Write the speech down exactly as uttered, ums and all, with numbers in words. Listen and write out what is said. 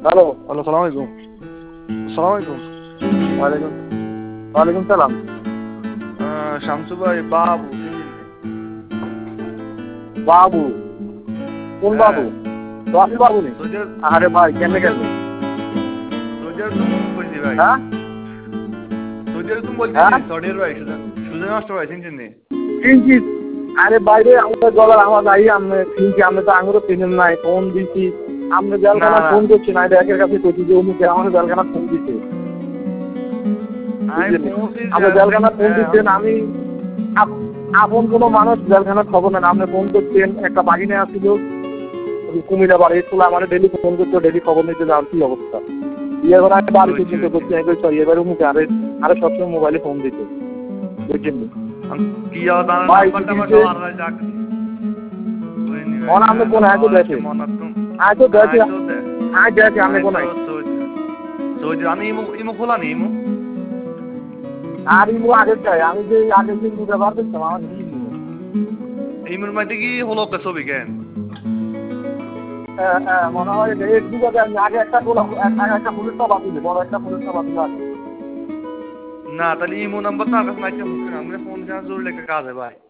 Hello hello, সালাম আলাইকুম। সালাম আলাইকুম। ওয়ালাইকুম ওয়ালাইকুম সালাম। আহ, শামসু ভাই, বাবু বাবু? কোন বাবু? রকি বাবু নেই? সৌদির আরে ভাই কেমনে কেমনে? সৌদির তুমি বলছি ভাই। হ্যাঁ সৌদির তুমি বলছি হ্যাঁ সৌদির ভাই, সুজন সুজন মাস্টার ভাই চিনছেন নি? চিনছি। আরে বাইরে আমাদের গলার আওয়াজ আই আমি চিনছি। আপনি তো আঙুরও চিনেন নাই, ফোন দিছি আপনি না জেলখানা না ফোন করছেন। আমি একের কাছে কইছি যে অমুকে আমাদের জেলখানা ফোন দিছে। আমি বুঝলেন? পৌঁছে আপনি জেলখানা ফোন হ্যাঁ দিচ্ছেন, আমি আপ- আপন কোনো মানুষ জেলখানার খবর নেন। আপনি ফোন করছেন, একটা বাহিনী আসছিল কুমিরা বাড়ি তোলা আমার ডেলি ফোন করতে, ডেলি খবর নিতে যাওয়ার কি অবস্থা। এবার আমি বাড়ি বুঝছি পর্যন্ত বুঝছি। করছি, আমি কইছি এবারে মুখে আরে আরে সবসময় মোবাইলে ফোন দিতে। বুঝছেন? আমি কি আর জানার ভাই নাম্বারটা আমার দিছে আর ভাই যাক বুঝিনি ভাই। অন আপনি কোন আয় তো দেখে মনে তুমি আয় তো দেখে আয় তো দে আয় দেখে আপনি আয় কোন তো আয় সৌদি সৌদি আমি ইমো ইমো খোলা নি ইমো আর ইমু আগের চাই। আমি যে আগের দিন দুটা বার দেখতাম আমার কি ইমু। ইমোর মধ্যে কি হলো কে ছবি কেন? হ্যাঁ হ্যাঁ মনে হয় যে এক দুটো আমি আগে একটা গোলাপ একটা ফুলের টবা দিলে, বড় একটা ফুলের টবা দিলে আগে। না তাহলে ইমো নাম্বার তো আমার কাছে নাই, আমি ফোন করা জরুরি একটা কাজ है ভাই।